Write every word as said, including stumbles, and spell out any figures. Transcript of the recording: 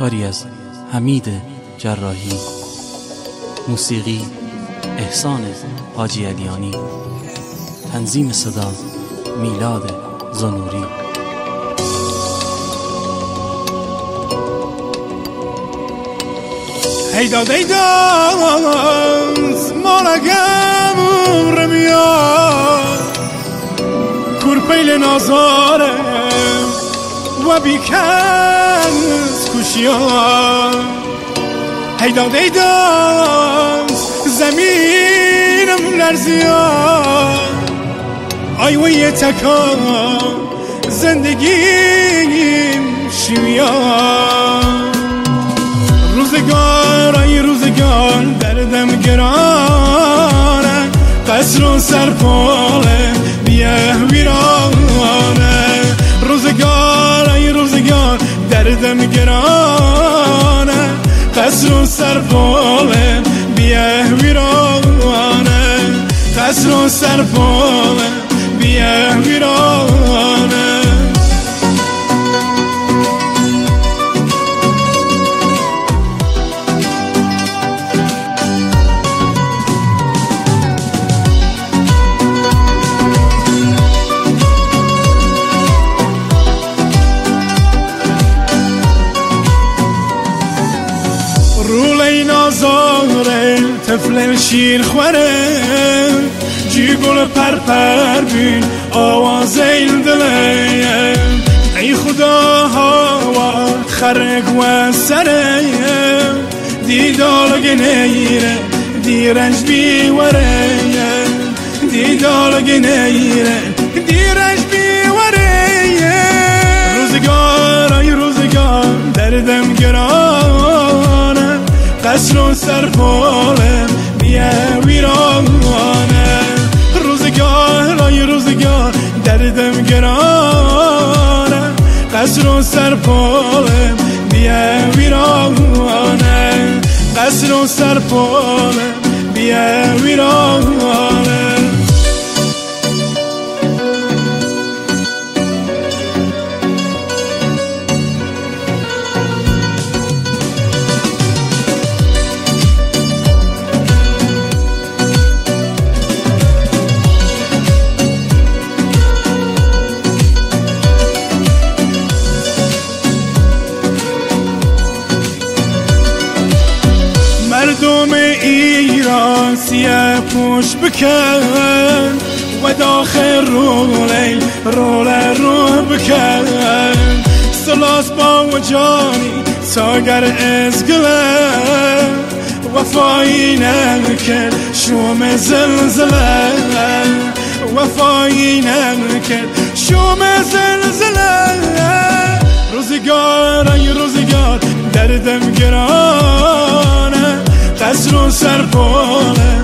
کاری از حمید جراحی، موسیقی احسان حاجی علیانی، تنظیم صدا میلاد زنوری. هیدا دیدا مالگم رمیا کرپیل نازاره و بیکن کشیا. هیدا دیدا زمینم لرزیا آیوی تکا زندگیم شویا. روزگار ای روزگار دردم گرانه قصر و سرپاله بیه ویرانه. روزگار ای روزگار دردم گرانه قصر و سرپاله بیه ویرانه. قصر و سرپاله بیه ویرانه. رولی نازاره طفل شیر خوره جی گل پر پر بین آواز این دله. ای خدا هوا خرگ و سره دیدال گنیره دیرنج بیوره. دیدال گنیره دیرنج بیوره. روزگار ای روزگار دردم گرانه قصر و سرپاله بیه ویرانه. روزگار ای روزگار دردم گرانه قصر و سرپاله بیه ویرانه. قصر و سرپاله بیه ویرانه. مردم ایران سیه پوش بکن و داخل رولی رول رو بکن. سلاس با و جانی ساگر ازگله وفایی نکن شوم زلزله. وفایی نکن شوم زلزله. روزگار ای روزگار دردم گرانه قصر و سرپاله